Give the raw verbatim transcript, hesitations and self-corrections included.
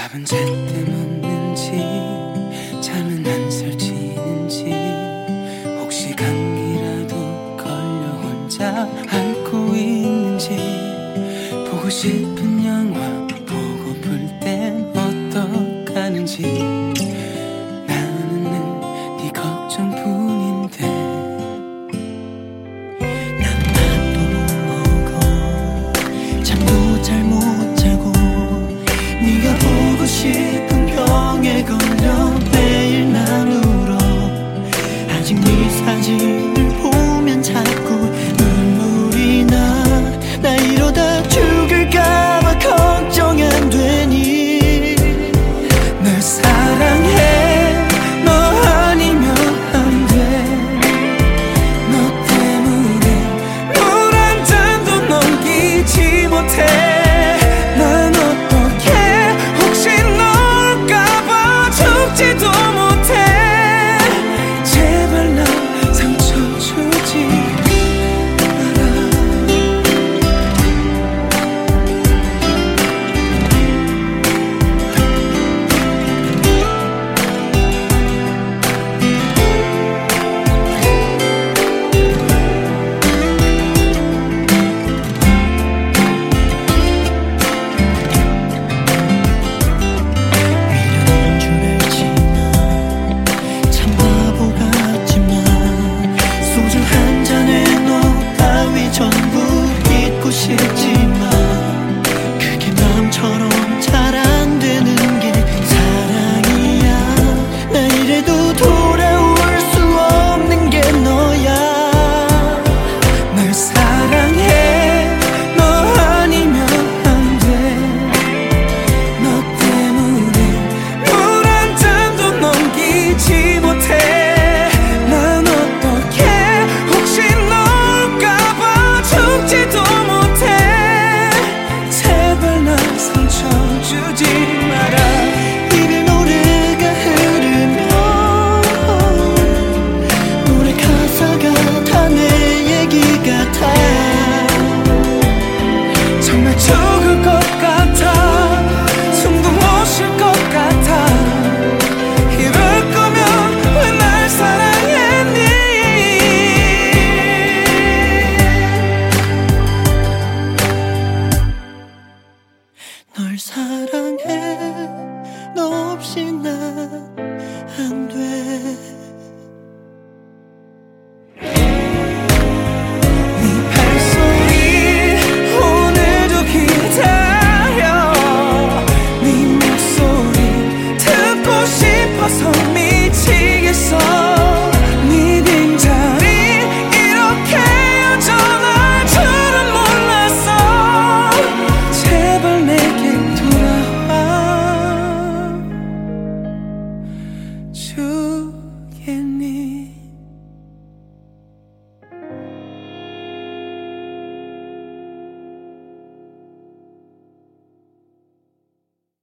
밥은 제때 먹는지 잠은 안 설치는지 혹시 감기라도 걸려 혼자 앓고 있는지 보고 싶은 영화 보고플 땐 어떡하는지 나는 늘 네 걱정뿐인데 난 밥도 못 먹어 잠도 잘 못 자고 네가 보고 싶은 병에 걸려 매일 난 울어 아직 네 사진을 보면 자꾸 눈물이 나 나 이러다 죽을까봐 걱정 안 되니 널 사랑해 너 아니면 안 돼 너 때문에 물 한 잔도 넘기지 못해 지도 못해 제발 나 상처 주지 마라 싶지만 그게 마음처럼 잘 안 되는 게 사랑이야 나 이래도 돌아올 수 없는 게 너야 널 사랑해 너 아니면 안 돼 너 때문에 물 한 잔도 넘기지 못해 난 어떡해 혹시 너올까봐 죽지도 주지 마라 이별 노래가 흐르면 노래 가사가 다 내 얘기 같아 정말 죽을 것 같아 숨도 못 쉴 것 같아 이럴 거면 왜 날 사랑했니 널 사랑해 너 없이 난